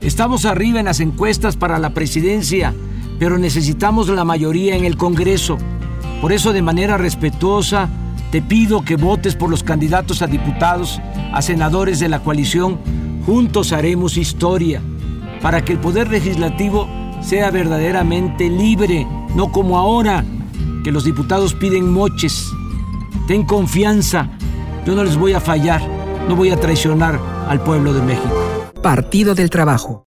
Estamos arriba en las encuestas para la presidencia, pero necesitamos la mayoría en el Congreso. Por eso, de manera respetuosa, te pido que votes por los candidatos a diputados, a senadores de la coalición. Juntos haremos historia para que el Poder Legislativo sea verdaderamente libre, no como ahora, que los diputados piden moches. Ten confianza, yo no les voy a fallar, no voy a traicionar al pueblo de México. Partido del Trabajo.